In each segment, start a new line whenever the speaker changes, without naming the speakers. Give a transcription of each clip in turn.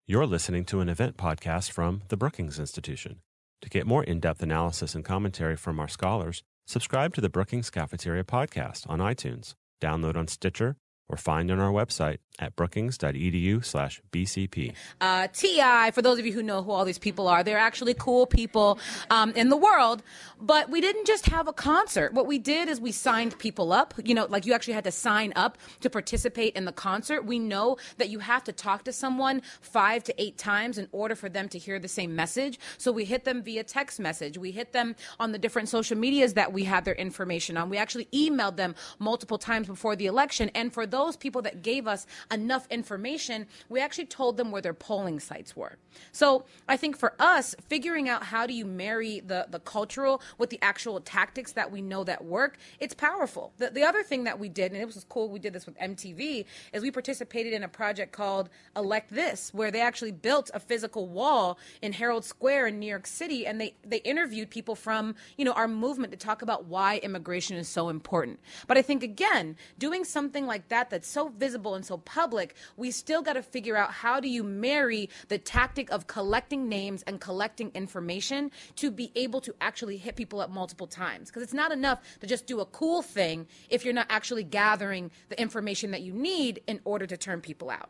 You're listening to an event podcast from the Brookings Institution. To get more in-depth analysis and commentary from our scholars, subscribe to the Brookings Cafeteria podcast on iTunes, download on Stitcher, or find on our website at brookings.edu/BCP.
TI, for those of you who know who all these people are, they're actually cool people in the world. But we didn't just have a concert. What we did is we signed people up. You know, like you actually had to sign up to participate in the concert. We know that you have to talk to someone 5 to 8 times in order for them to hear the same message. So we hit them via text message. We hit them on the different social medias that we have their information on. We actually emailed them multiple times before the election. And for those people that gave us enough information, we actually told them where their polling sites were. So I think for us, figuring out how do you marry the cultural with the actual tactics that we know that work, it's powerful. The other thing that we did, and it was cool, we did this with MTV, is we participated in a project called Elect This, where they actually built a physical wall in Herald Square in New York City, and they interviewed people from, you know, our movement to talk about why immigration is so important. But I think, again, doing something like that that's so visible and so public, we still got to figure out how do you marry the tactic of collecting names and collecting information to be able to actually hit people up multiple times. Because it's not enough to just do a cool thing if you're not actually gathering the information that you need in order to turn people out.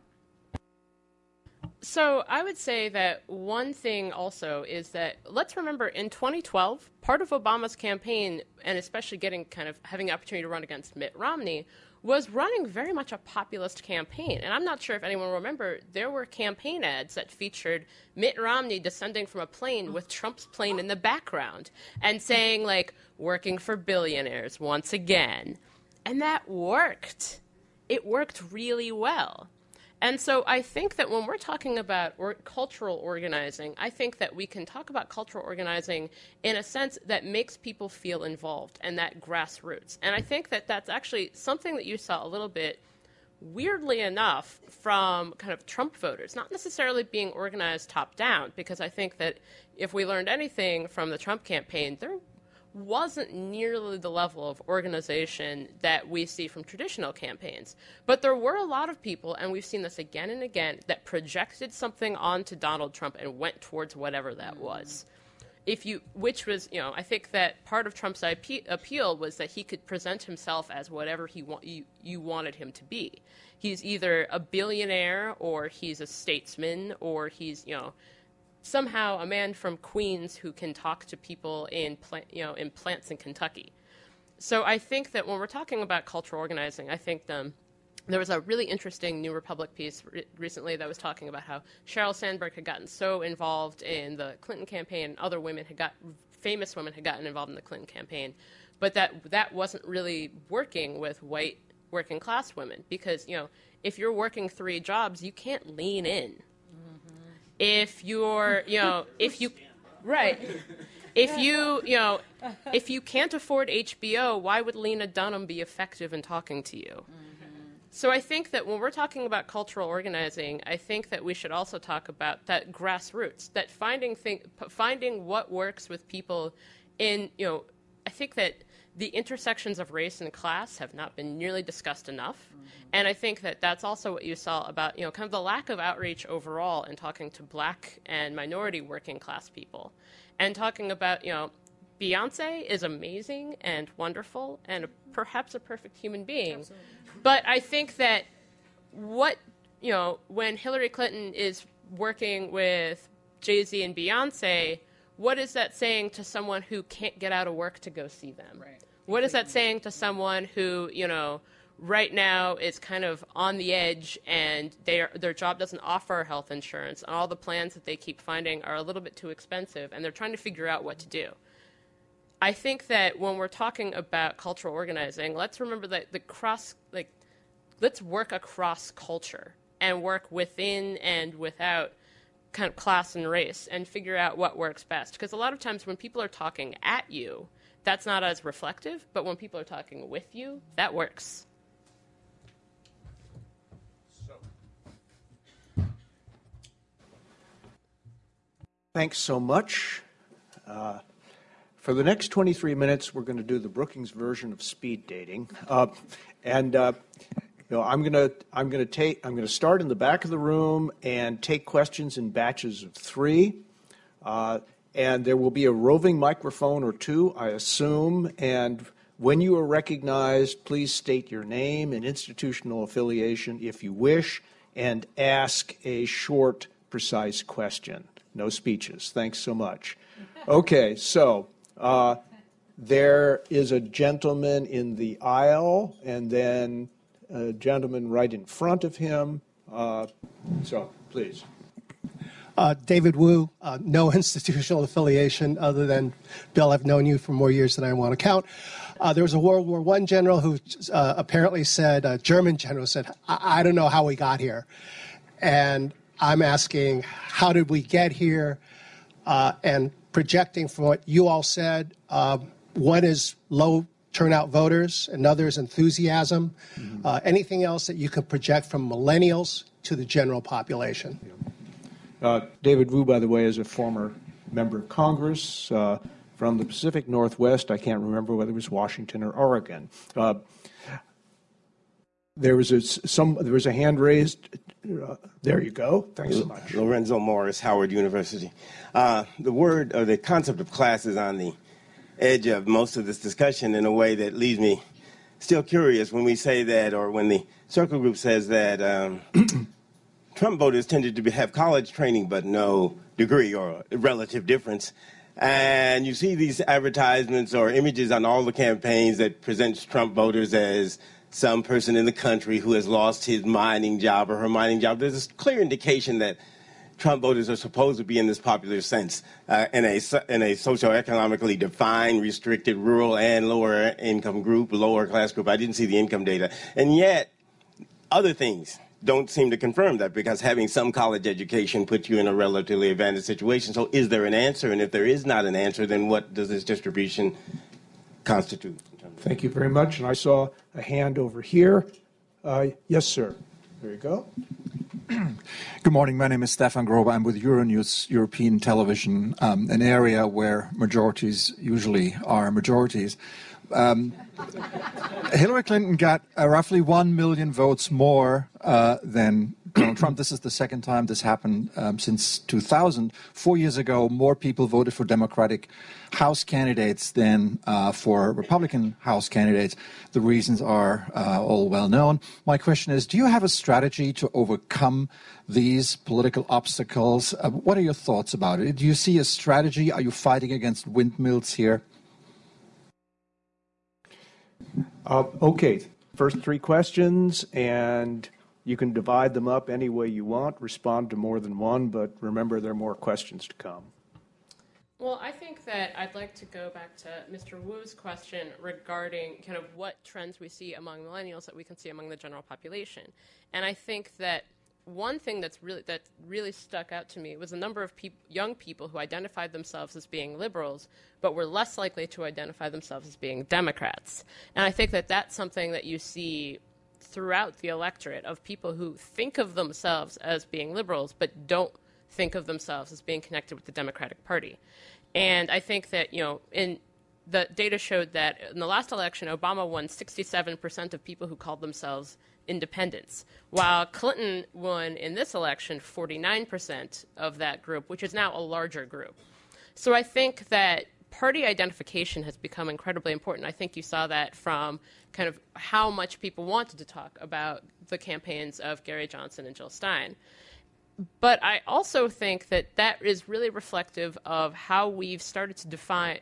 So I would say that one thing also is that let's remember in 2012, part of Obama's campaign, and especially having the opportunity to run against Mitt Romney, was running very much a populist campaign. And I'm not sure if anyone will remember, there were campaign ads that featured Mitt Romney descending from a plane with Trump's plane in the background and saying, like, working for billionaires once again. And that worked. It worked really well. And so I think that when we're talking about cultural organizing, I think that we can talk about cultural organizing in a sense that makes people feel involved and that grassroots. And I think that that's actually something that you saw a little bit, weirdly enough, from kind of Trump voters, not necessarily being organized top down, because I think that if we learned anything from the Trump campaign, there wasn't nearly the level of organization that we see from traditional campaigns. But there were a lot of people, and we've seen this again and again, that projected something onto Donald Trump and went towards whatever that was. Which was, you know, I think that part of Trump's appeal was that he could present himself as whatever you wanted him to be. He's either a billionaire, or he's a statesman, or he's, you know, somehow a man from Queens who can talk to people in plants in Kentucky. So I think that when we're talking about cultural organizing, I think there was a really interesting New Republic piece recently that was talking about how Sheryl Sandberg had gotten so involved in the Clinton campaign, and famous women had gotten involved in the Clinton campaign, but that wasn't really working with white working class women, because, you know, if you're working 3 jobs, you can't lean in. If you're, you know, if you can't afford HBO, why would Lena Dunham be effective in talking to you? Mm-hmm. So I think that when we're talking about cultural organizing, I think that we should also talk about that grassroots, that finding what works with people in, you know, I think that the intersections of race and class have not been nearly discussed enough. Mm-hmm. And I think that that's also what you saw about, you know, kind of the lack of outreach overall in talking to Black and minority working class people. And talking about, you know, Beyonce is amazing and wonderful and perhaps a perfect human being. Absolutely. But I think that when Hillary Clinton is working with Jay-Z and Beyonce, what is that saying to someone who can't get out of work to go see them? Right. What is that saying to someone who, you know, right now is kind of on the edge and their job doesn't offer health insurance, and all the plans that they keep finding are a little bit too expensive, and they're trying to figure out what to do? I think that when we're talking about cultural organizing, let's remember that let's work across culture and work within and without kind of class and race and figure out what works best. Because a lot of times when people are talking at you, that's not as reflective, but when people are talking with you, that works.
Thanks so much. For the next 23 minutes, we're going to do the Brookings version of speed dating. I'm going to start in the back of the room and take questions in batches of 3. And there will be a roving microphone or 2, I assume. And when you are recognized, please state your name and institutional affiliation if you wish, and ask a short, precise question. No speeches. Thanks so much. Okay, so there is a gentleman in the aisle, and then a gentleman right in front of him. So, please.
David Wu, no institutional affiliation other than, Bill, I've known you for more years than I want to count. There was a World War I general who apparently said, a German general said, I don't know how we got here. And I'm asking, how did we get here? And projecting from what you all said, one is low turnout voters, another is enthusiasm. Anything else that you can project from millennials to the general population?
David Wu, by the way, is a former member of Congress from the Pacific Northwest. I can't remember whether it was Washington or Oregon. There was a hand raised. There you go. Thanks so much.
Lorenzo Morris, Howard University. The concept of class is on the edge of most of this discussion in a way that leaves me still curious when we say that, or when the Circle Group says that Trump voters tended to have college training but no degree or relative difference. And you see these advertisements or images on all the campaigns that presents Trump voters as some person in the country who has lost his mining job or her mining job. There's a clear indication that Trump voters are supposed to be in this popular sense in a socioeconomically defined, restricted, rural and lower income group, lower class group. I didn't see the income data. And yet, other things don't seem to confirm that, because having some college education puts you in a relatively advantaged situation. So is there an answer? And if there is not an answer, then what does this distribution constitute?
Thank you very much. And I saw a hand over here. Yes, sir. There you go.
Good morning. My name is Stefan Grober. I'm with Euronews European Television, an area where majorities usually are majorities. Hillary Clinton got roughly 1 million votes more than Donald Trump. This is the second time this happened since 2000. 4 years ago, more people voted for Democratic House candidates than for Republican House candidates. The reasons are all well known. My question is, do you have a strategy to overcome these political obstacles? What are your thoughts about it? Do you see a strategy? Are you fighting against windmills here?
Okay, first 3 questions, and you can divide them up any way you want, respond to more than one, but remember there are more questions to come.
Well, I think that I'd like to go back to Mr. Wu's question regarding kind of what trends we see among millennials that we can see among the general population. And I think that one thing that really stuck out to me was the number of young people who identified themselves as being liberals, but were less likely to identify themselves as being Democrats. And I think that that's something that you see throughout the electorate, of people who think of themselves as being liberals, but don't think of themselves as being connected with the Democratic Party. And I think that, in the data showed that in the last election, Obama won 67% of people who called themselves independents, while Clinton won in this election 49% of that group, which is now a larger group. So I think that party identification has become incredibly important. I think you saw that from kind of how much people wanted to talk about the campaigns of Gary Johnson and Jill Stein. But I also think that that is really reflective of how we've started to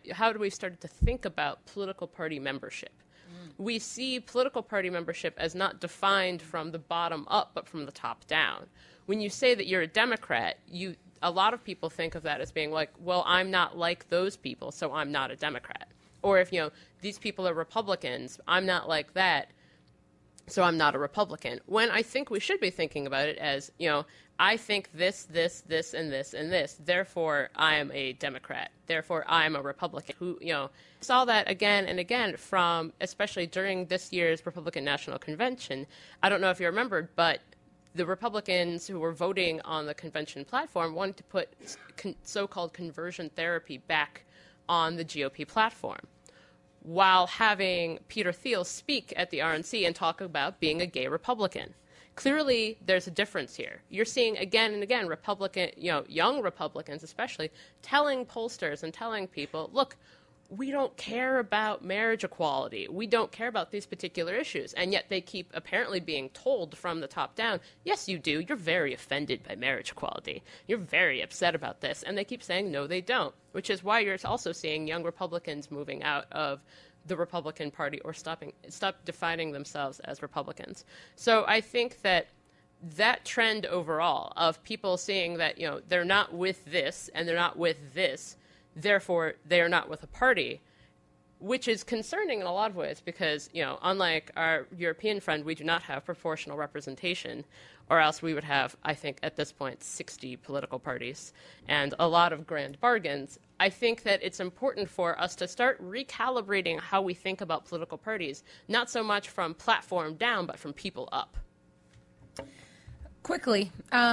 think about political party membership. We see political party membership as not defined from the bottom up, but from the top down. When you say that you're a Democrat, a lot of people think of that as being like, well, I'm not like those people, so I'm not a Democrat. Or if, these people are Republicans, I'm not like that, so I'm not a Republican. When I think we should be thinking about it as, I think this, and this, and this. Therefore, I am a Democrat. Therefore, I am a Republican. Who, saw that again and again from, especially during this year's Republican National Convention. I don't know if you remembered, but the Republicans who were voting on the convention platform wanted to put so-called conversion therapy back on the GOP platform. while having Peter Thiel speak at the RNC and talk about being a gay Republican. Clearly, there's a difference here. You're seeing again and again young Republicans especially, telling pollsters and telling people, look, we don't care about marriage equality. We don't care about these particular issues. And yet they keep apparently being told from the top down, yes, you do. You're very offended by marriage equality. You're very upset about this. And they keep saying, no, they don't, which is why you're also seeing young Republicans moving out of the Republican Party or stop defining themselves as Republicans. So I think that trend overall of people seeing that, they're not with this and they're not with this, therefore they are not with a party, which is concerning in a lot of ways because, unlike our European friend, we do not have proportional representation, or else we would have, I think, at this point, 60 political parties and a lot of grand bargains. I think that it's important for us to start recalibrating how we think about political parties, not so much from platform down, but from people up.
Quickly,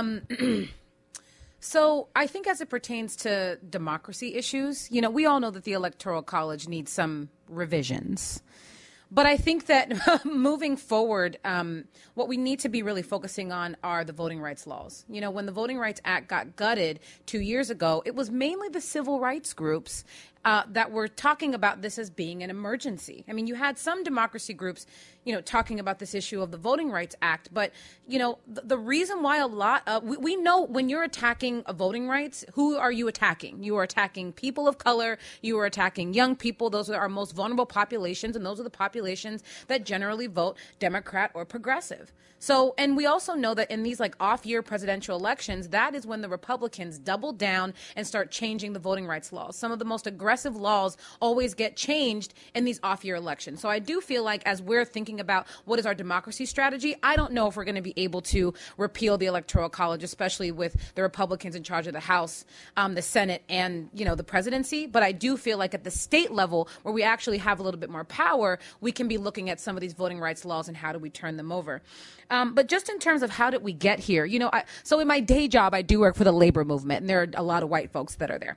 so I think as it pertains to democracy issues, we all know that the Electoral College needs some revisions. But I think that moving forward, what we need to be really focusing on are the voting rights laws. When the Voting Rights Act got gutted 2 years ago, it was mainly the civil rights groups that were talking about this as being an emergency. I mean, you had some democracy groups, talking about this issue of the Voting Rights Act. But, the reason why we know when you're attacking voting rights, who are you attacking? You are attacking people of color. You are attacking young people. Those are our most vulnerable populations, and those are the populations that generally vote Democrat or progressive. So, and we also know that in these off-year presidential elections, that is when the Republicans double down and start changing the voting rights laws. Some of the most aggressive laws always get changed in these off-year elections. So I do feel like as we're thinking about what is our democracy strategy, I don't know if we're going to be able to repeal the Electoral College, especially with the Republicans in charge of the House, the Senate, and, the presidency. But I do feel like at the state level, where we actually have a little bit more power, we can be looking at some of these voting rights laws and how do we turn them over. But just in terms of how did we get here, so in my day job, I do work for the labor movement, and there are a lot of white folks that are there.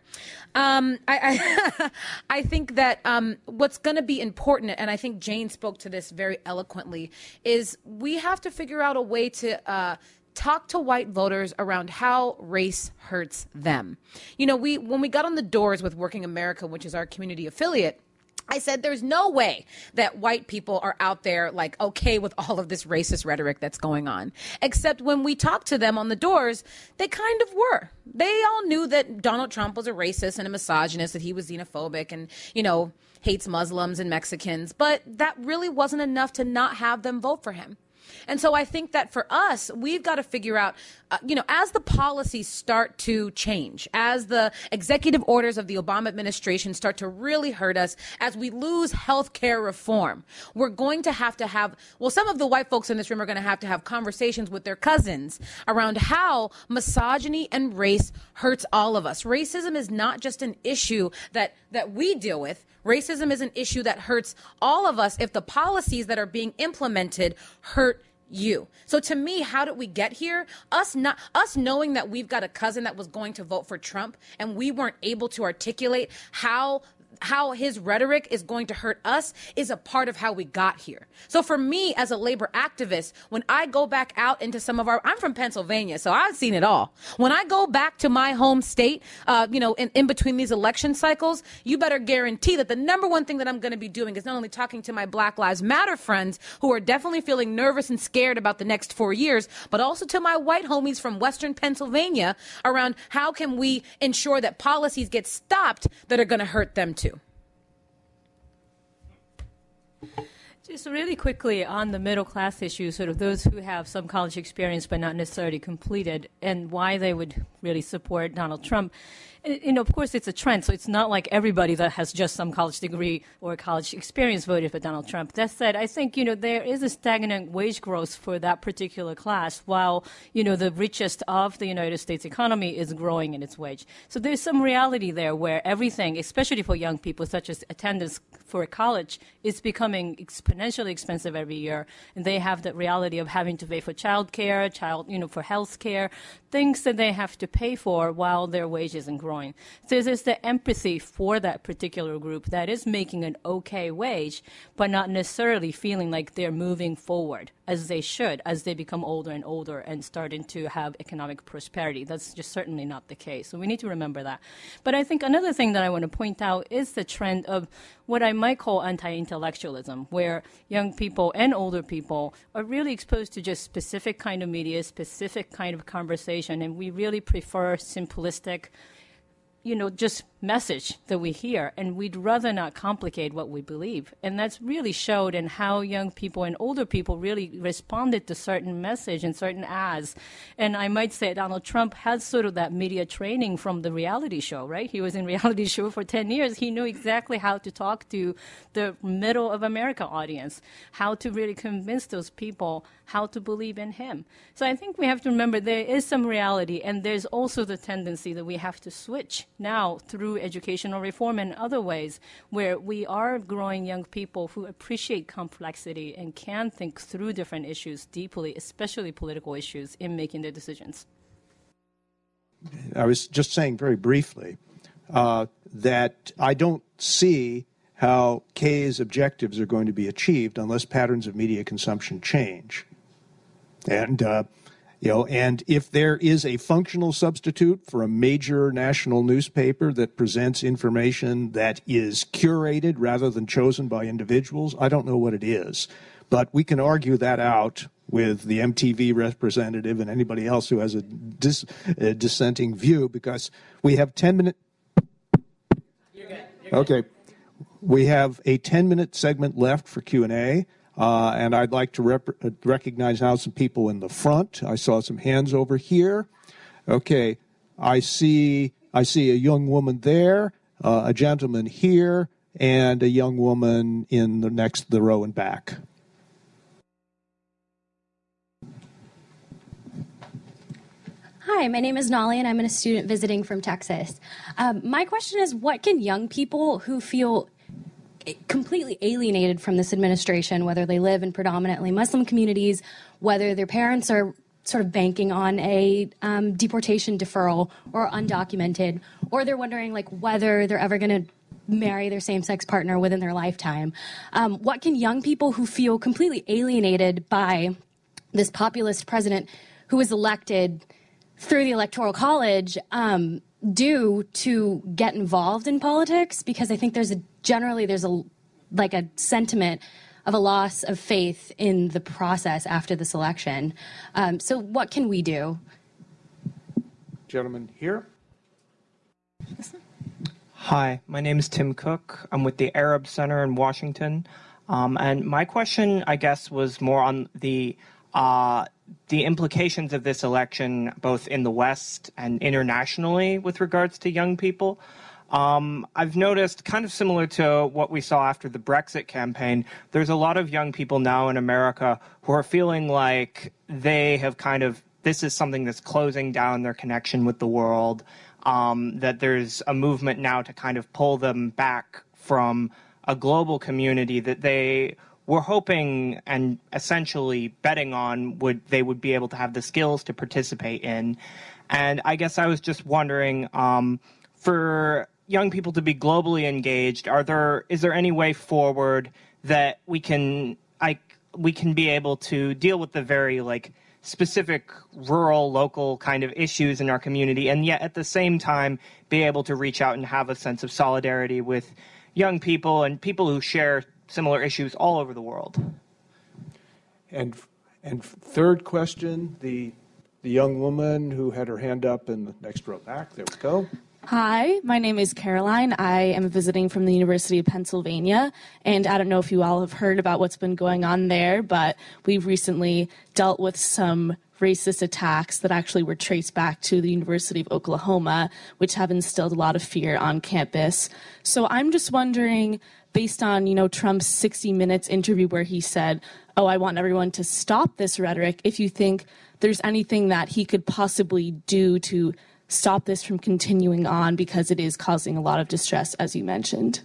I think that what's going to be important, and I think Jane spoke to this very eloquently, is we have to figure out a way to talk to white voters around how race hurts them. When we got on the doors with Working America, which is our community affiliate, I said there's no way that white people are out there okay with all of this racist rhetoric that's going on. Except when we talked to them on the doors, they kind of were. They all knew that Donald Trump was a racist and a misogynist, that he was xenophobic and, hates Muslims and Mexicans. But that really wasn't enough to not have them vote for him. And so I think that for us, we've got to figure out, as the policies start to change, as the executive orders of the Obama administration start to really hurt us, as we lose health care reform, we're going to have, some of the white folks in this room are going to have conversations with their cousins around how misogyny and race hurts all of us. Racism is not just an issue that we deal with. Racism is an issue that hurts all of us if the policies that are being implemented hurt you. So to me, how did we get here? Us knowing that we've got a cousin that was going to vote for Trump and we weren't able to articulate how his rhetoric is going to hurt us is a part of how we got here. So for me as a labor activist, when I go back out into I'm from Pennsylvania, so I've seen it all. When I go back to my home state, in between these election cycles, you better guarantee that the number one thing that I'm going to be doing is not only talking to my Black Lives Matter friends who are definitely feeling nervous and scared about the next 4 years, but also to my white homies from Western Pennsylvania around how can we ensure that policies get stopped that are going to hurt them too.
Just really quickly on the middle class issue, sort of those who have some college experience but not necessarily completed, and why they would really support Donald Trump. And of course, it's a trend, so it's not like everybody that has just some college degree or college experience voted for Donald Trump. That said, I think, there is a stagnant wage growth for that particular class, while, the richest of the United States economy is growing in its wage. So there's some reality there where everything, especially for young people, such as attendance for college, is becoming exponentially expensive every year. And they have the reality of having to pay for child care, for health care, things that they have to pay for while their wage isn't growing. So there's the empathy for that particular group that is making an okay wage, but not necessarily feeling like they're moving forward as they should as they become older and older and starting to have economic prosperity. That's just certainly not the case. So we need to remember that. But I think another thing that I want to point out is the trend of what I might call anti-intellectualism, where young people and older people are really exposed to just specific kind of media, specific kind of conversation, and we really prefer simplistic, just message that we hear, and we'd rather not complicate what we believe. And that's really showed in how young people and older people really responded to certain message and certain ads. And I might say Donald Trump has sort of that media training from the reality show, right? He was in reality show for 10 years. He knew exactly how to talk to the middle of America audience, how to really convince those people how to believe in him. So I think we have to remember there is some reality, and there's also the tendency that we have to switch now through educational reform and other ways where we are growing young people who appreciate complexity and can think through different issues deeply, especially political issues, in making their decisions.
I was just saying very briefly that I don't see how Kay's objectives are going to be achieved unless patterns of media consumption change. And and if there is a functional substitute for a major national newspaper that presents information that is curated rather than chosen by individuals, I don't know what it is. But we can argue that out with the MTV representative and anybody else who has a dissenting view, because we have 10 minutes. You're good. Okay. We have a 10-minute segment left for Q&A. And I'd like to recognize now some people in the front. I saw some hands over here. Okay, I see a young woman there, a gentleman here, and a young woman in the row and back.
Hi, my name is Nolly, and I'm a student visiting from Texas. My question is, what can young people who feel completely alienated from this administration, whether they live in predominantly Muslim communities, whether their parents are sort of banking on a deportation deferral or undocumented, or they're wondering whether they're ever going to marry their same-sex partner within their lifetime. What can young people who feel completely alienated by this populist president who was elected through the Electoral College do to get involved in politics? Because I think there's a sentiment of a loss of faith in the process after this election. So what can we do?
Gentleman here.
Hi, my name is Tim Cook. I'm with the Arab Center in Washington. And my question, I guess, was more on the implications of this election, both in the West and internationally, with regards to young people. I've noticed, kind of similar to what we saw after the Brexit campaign, there's a lot of young people now in America who are feeling like they have this is something that's closing down their connection with the world, that there's a movement now to kind of pull them back from a global community that they were hoping and essentially betting on they would be able to have the skills to participate in. And I guess I was just wondering, for young people to be globally engaged, is there any way forward that we can be able to deal with the very specific rural, local kind of issues in our community, and yet at the same time be able to reach out and have a sense of solidarity with young people and people who share similar issues all over the world?
And third question, the young woman who had her hand up in the next row back. There we go.
Hi, my name is Caroline. I am visiting from the University of Pennsylvania, and I don't know if you all have heard about what's been going on there, but we've recently dealt with some racist attacks that actually were traced back to the University of Oklahoma, which have instilled a lot of fear on campus. So I'm just wondering, based on, Trump's 60 Minutes interview where he said, I want everyone to stop this rhetoric, if you think there's anything that he could possibly do to stop this from continuing on, because it is causing a lot of distress, as you mentioned.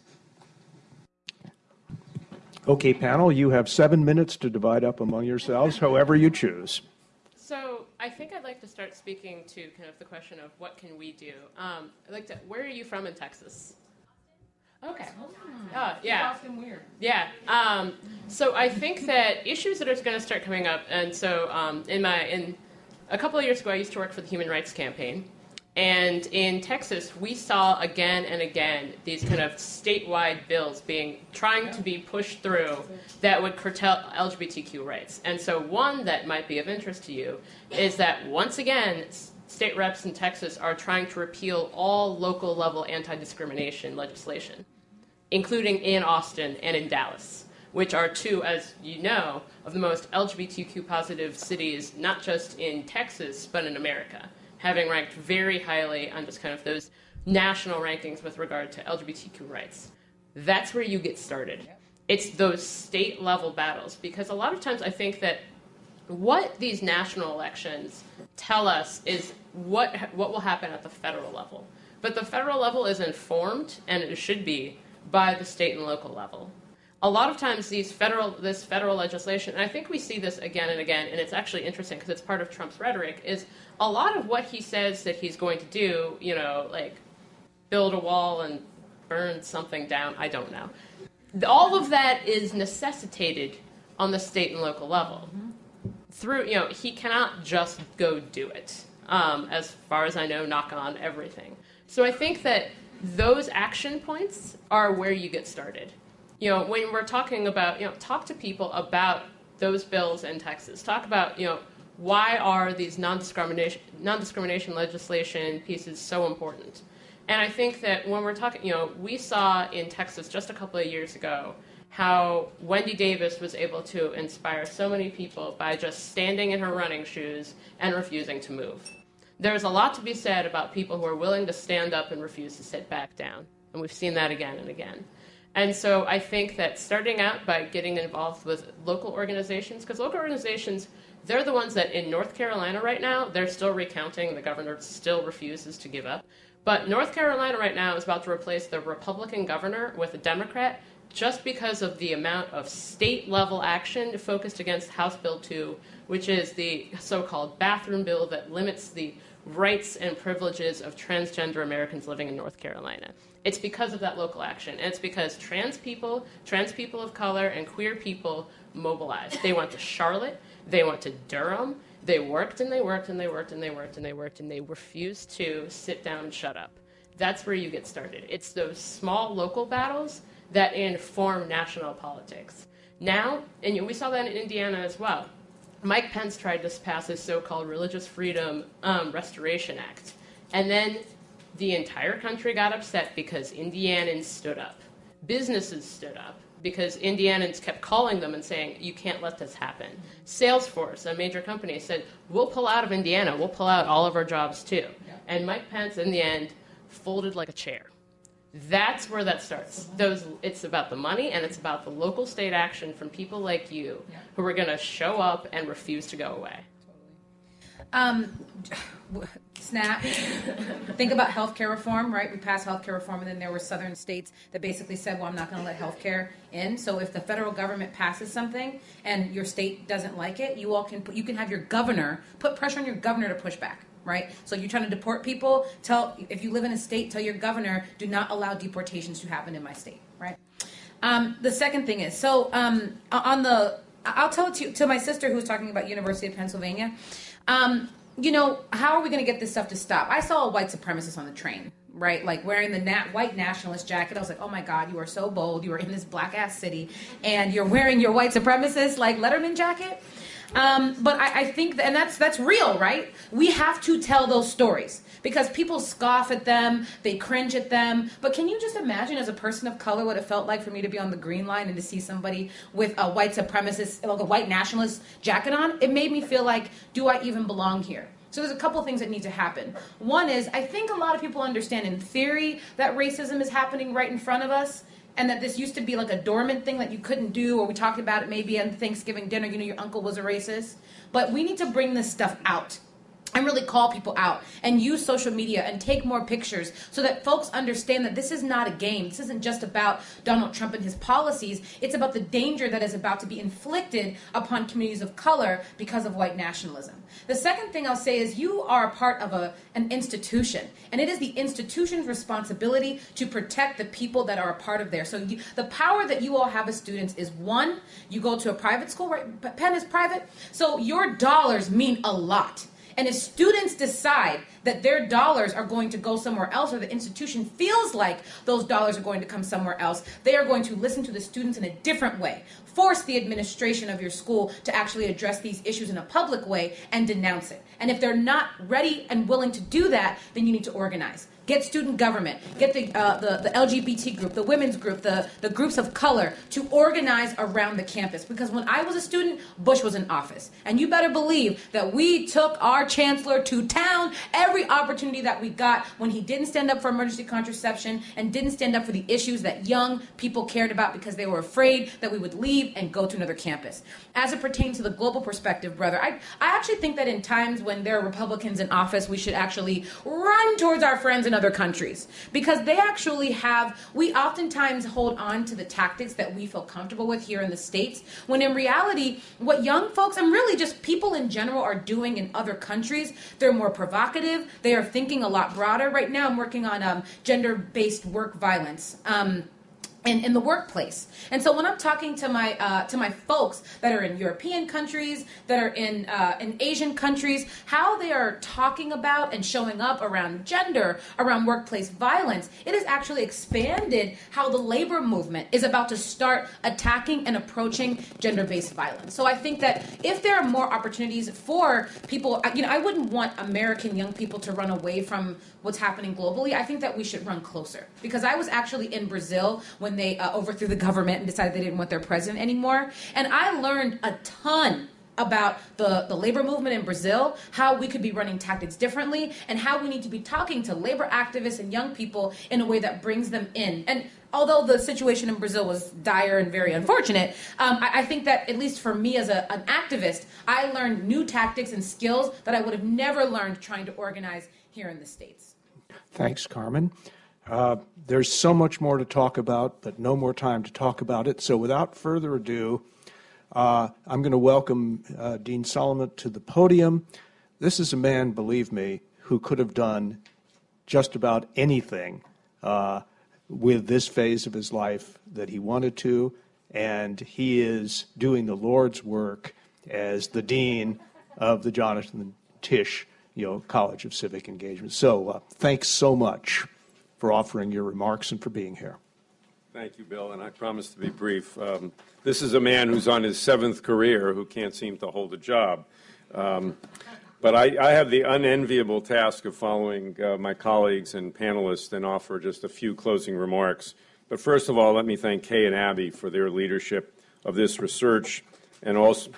Okay, panel, you have 7 minutes to divide up among yourselves, however you choose.
So I think I'd like to start speaking to kind of the question of what can we do. Where are you from in Texas? Okay. Yeah.
Austin weird.
Yeah. So I think that issues that are going to start coming up, and so in a couple of years ago, I used to work for the Human Rights Campaign, and in Texas, we saw again and again these kind of statewide bills trying to be pushed through that would curtail LGBTQ rights. And so one that might be of interest to you is that once again, state reps in Texas are trying to repeal all local level anti-discrimination legislation, including in Austin and in Dallas, which are two, as you know, of the most LGBTQ positive cities, not just in Texas, but in America, having ranked very highly on just kind of those national rankings with regard to LGBTQ rights. That's where you get started. It's those state level battles, because a lot of times I think that what these national elections tell us is what will happen at the federal level. But the federal level is informed, and it should be, by the state and local level. A lot of times this federal legislation, and I think we see this again and again, and it's actually interesting because it's part of Trump's rhetoric, is a lot of what he says that he's going to do, like build a wall and burn something down, I don't know. All of that is necessitated on the state and local level. He cannot just go do it, as far as I know, knock on everything. So I think that those action points are where you get started. When we're talking about, talk to people about those bills in Texas. Talk about, why are these non-discrimination legislation pieces so important? And I think that when we're talking, we saw in Texas just a couple of years ago how Wendy Davis was able to inspire so many people by just standing in her running shoes and refusing to move. There's a lot to be said about people who are willing to stand up and refuse to sit back down. And we've seen that again and again. And so I think that starting out by getting involved with local organizations, because local organizations, they're the ones that in North Carolina right now, they're still recounting, the governor still refuses to give up. But North Carolina right now is about to replace the Republican governor with a Democrat just because of the amount of state-level action focused against House Bill 2, which is the so-called bathroom bill that limits the rights and privileges of transgender Americans living in North Carolina. It's because of that local action, and it's because trans people of color, and queer people mobilized. They went to Charlotte, they went to Durham, they worked and they worked and they worked and they worked and they worked, and they refused to sit down and shut up. That's where you get started. It's those small local battles that inform national politics. Now, and we saw that in Indiana as well. Mike Pence tried to pass his so-called Religious Freedom Restoration Act. And then the entire country got upset because Indianans stood up. Businesses stood up because Indianans kept calling them and saying, you can't let this happen. Salesforce, a major company, said, we'll pull out of Indiana. We'll pull out all of our jobs too. Yeah. And Mike Pence, in the end, folded like a chair. That's where that starts. It's about the money, and it's about the local state action from people like you who are going to show up and refuse to go away.
Snap. Think about healthcare reform, right? We passed healthcare reform, and then there were southern states that basically said, well, I'm not going to let healthcare in. So if the federal government passes something and your state doesn't like it, you can have your governor, put pressure on your governor to push back. Right? So you're trying to deport people, if you live in a state, tell your governor, do not allow deportations to happen in my state, right? The second thing is, I'll tell it to my sister who was talking about University of Pennsylvania. How are we going to get this stuff to stop? I saw a white supremacist on the train, right? Like wearing the white nationalist jacket. I was like, oh my God, you are so bold. You are in this black ass city and you're wearing your white supremacist like Letterman jacket. But I think, and that's real, right? We have to tell those stories because people scoff at them, they cringe at them. But can you just imagine as a person of color what it felt like for me to be on the Green Line and to see somebody with a white supremacist, like a white nationalist jacket on? It made me feel like, do I even belong here? So there's a couple things that need to happen. One is, I think a lot of people understand in theory that racism is happening right in front of us. And that this used to be like a dormant thing that you couldn't do, or we talked about it maybe at Thanksgiving dinner, your uncle was a racist. But we need to bring this stuff out. and really call people out and use social media and take more pictures so that folks understand that this is not a game. This isn't just about Donald Trump and his policies. It's about the danger that is about to be inflicted upon communities of color because of white nationalism. The second thing I'll say is you are a part of an institution, and it is the institution's responsibility to protect the people that are a part of there. So the power that you all have as students is, one, you go to a private school, right? Penn is private, so your dollars mean a lot. And if students decide that their dollars are going to go somewhere else, or the institution feels like those dollars are going to come somewhere else, they are going to listen to the students in a different way, force the administration of your school to actually address these issues in a public way and denounce it. And if they're not ready and willing to do that, then you need to organize. Get student government, get the LGBT group, the women's group, the groups of color to organize around the campus. Because when I was a student, Bush was in office. And you better believe that we took our chancellor to town every opportunity that we got when he didn't stand up for emergency contraception and didn't stand up for the issues that young people cared about because they were afraid that we would leave and go to another campus. As it pertains to the global perspective, brother, I actually think that in times when there are Republicans in office, we should actually run towards our friends in other countries, because they actually we oftentimes hold on to the tactics that we feel comfortable with here in the States, when in reality, what young folks and really just people in general are doing in other countries, they're more provocative, they are thinking a lot broader. Right now I'm working on gender-based work violence. In the workplace. And so when I'm talking to my folks that are in European countries, that are in Asian countries, how they are talking about and showing up around gender, around workplace violence, it has actually expanded how the labor movement is about to start attacking and approaching gender-based violence. So I think that if there are more opportunities for people, I wouldn't want American young people to run away from what's happening globally. I think that we should run closer, because I was actually in Brazil when they overthrew the government and decided they didn't want their president anymore. And I learned a ton about the labor movement in Brazil, how we could be running tactics differently, and how we need to be talking to labor activists and young people in a way that brings them in. And although the situation in Brazil was dire and very unfortunate, I think that, at least for me as an activist, I learned new tactics and skills that I would have never learned trying to organize here in the States.
Thanks, Carmen. There's so much more to talk about, but no more time to talk about it. So without further ado, I'm going to welcome Dean Solomon to the podium. This is a man, believe me, who could have done just about anything with this phase of his life that he wanted to, and he is doing the Lord's work as the dean of the Jonathan Tisch College of Civic Engagement. So thanks so much for offering your remarks and for being here.
Thank you, Bill, and I promise to be brief. This is a man who's on his 7th career who can't seem to hold a job. But I have the unenviable task of following my colleagues and panelists and offer just a few closing remarks. But first of all, let me thank Kay and Abby for their leadership of this research, and also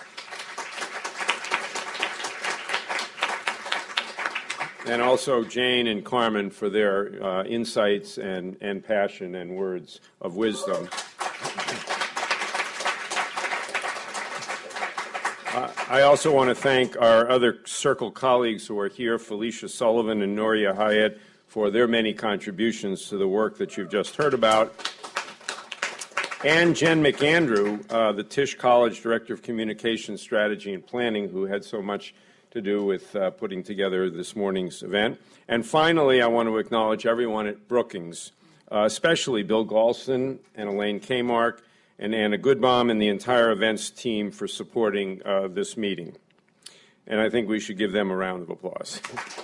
Jane and Carmen for their insights and passion and words of wisdom. I also want to thank our other Circle colleagues who are here, Felicia Sullivan and Noria Hyatt, for their many contributions to the work that you've just heard about. And Jen McAndrew, the Tisch College Director of Communications Strategy and Planning, who had so much to do with putting together this morning's event. And finally, I want to acknowledge everyone at Brookings, especially Bill Galston and Elaine Kmark and Anna Goodbaum and the entire events team for supporting this meeting. And I think we should give them a round of applause.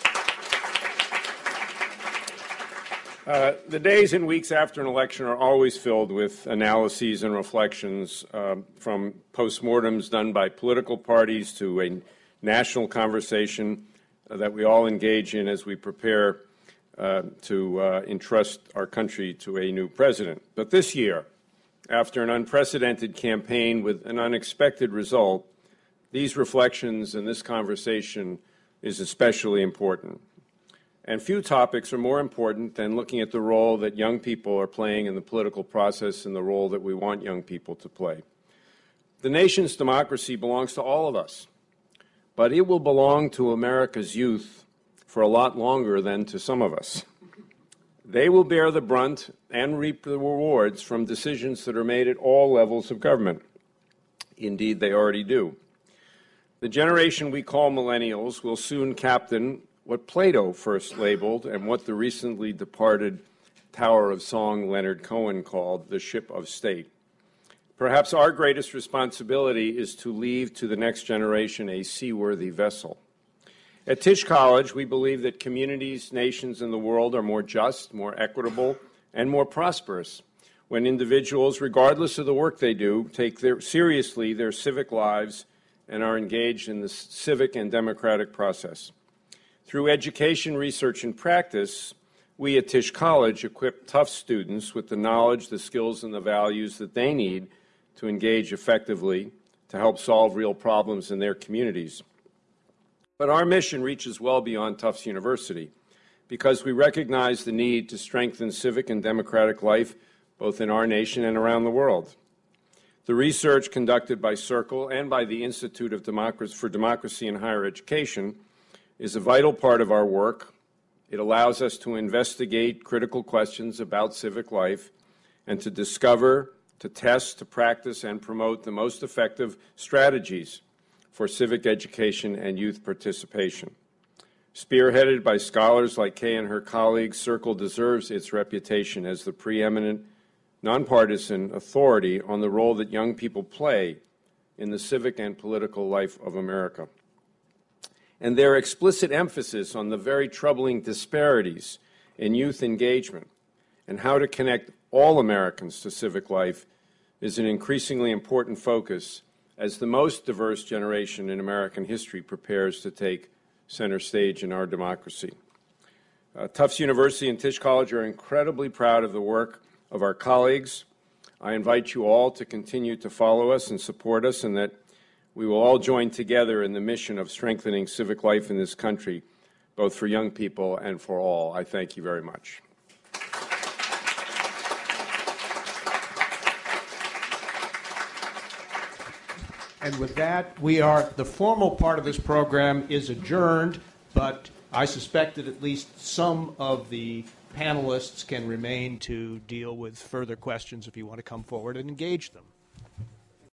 The days and weeks after an election are always filled with analyses and reflections, from postmortems done by political parties to a national conversation that we all engage in as we prepare to entrust our country to a new president. But this year, after an unprecedented campaign with an unexpected result, these reflections and this conversation is especially important. And few topics are more important than looking at the role that young people are playing in the political process and the role that we want young people to play. The nation's democracy belongs to all of us. but it will belong to America's youth for a lot longer than to some of us. They will bear the brunt and reap the rewards from decisions that are made at all levels of government. Indeed, they already do. The generation we call millennials will soon captain what Plato first labeled and what the recently departed Tower of Song Leonard Cohen called the ship of state. Perhaps our greatest responsibility is to leave to the next generation a seaworthy vessel. At Tisch College, we believe that communities, nations, and the world are more just, more equitable, and more prosperous when individuals, regardless of the work they do, take seriously their civic lives and are engaged in the civic and democratic process. Through education, research, and practice, we at Tisch College equip tough students with the knowledge, the skills, and the values that they need to engage effectively to help solve real problems in their communities. But our mission reaches well beyond Tufts University because we recognize the need to strengthen civic and democratic life both in our nation and around the world. The research conducted by Circle and by the Institute for Democracy in Higher Education is a vital part of our work. It allows us to investigate critical questions about civic life and to discover, to test, to practice, and promote the most effective strategies for civic education and youth participation. Spearheaded by scholars like Kay and her colleagues, Circle deserves its reputation as the preeminent, nonpartisan authority on the role that young people play in the civic and political life of America. And their explicit emphasis on the very troubling disparities in youth engagement and how to connect all Americans to civic life is an increasingly important focus as the most diverse generation in American history prepares to take center stage in our democracy. Tufts University and Tisch College are incredibly proud of the work of our colleagues. I invite you all to continue to follow us and support us, and that we will all join together in the mission of strengthening civic life in this country, both for young people and for all. I thank you very much.
And with that, the formal part of this program is adjourned, but I suspect that at least some of the panelists can remain to deal with further questions if you want to come forward and engage them.